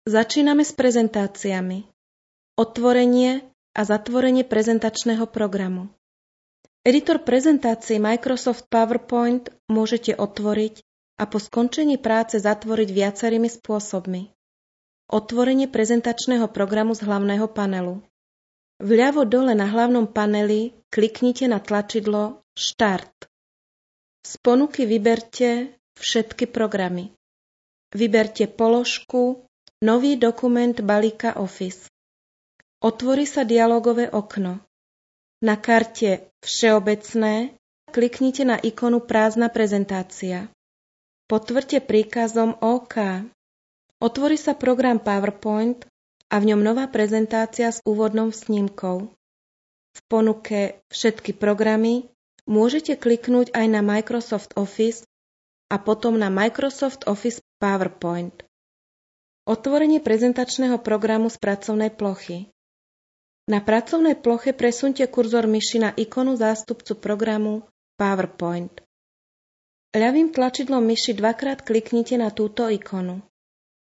Začíname s prezentáciami. Otvorenie a zatvorenie prezentačného programu. Editor prezentácií Microsoft PowerPoint môžete otvoriť a po skončení práce zatvoriť viacerými spôsobmi. Otvorenie prezentačného programu z hlavného panelu. Vľavo dole na hlavnom paneli kliknite na tlačidlo Štart. Z ponuky vyberte všetky programy. Vyberte položku Nový dokument balíka Office. Otvorí sa dialogové okno. Na karte Všeobecné kliknite na ikonu Prázdna prezentácia. Potvrďte príkazom OK. Otvorí sa program PowerPoint a v ňom nová prezentácia s úvodnou snímkou. V ponuke Všetky programy môžete kliknúť aj na Microsoft Office a potom na Microsoft Office PowerPoint. Otvorenie prezentačného programu z pracovnej plochy. Na pracovnej ploche presunte kurzor myši na ikonu zástupcu programu PowerPoint. Ľavým tlačidlom myši dvakrát kliknite na túto ikonu.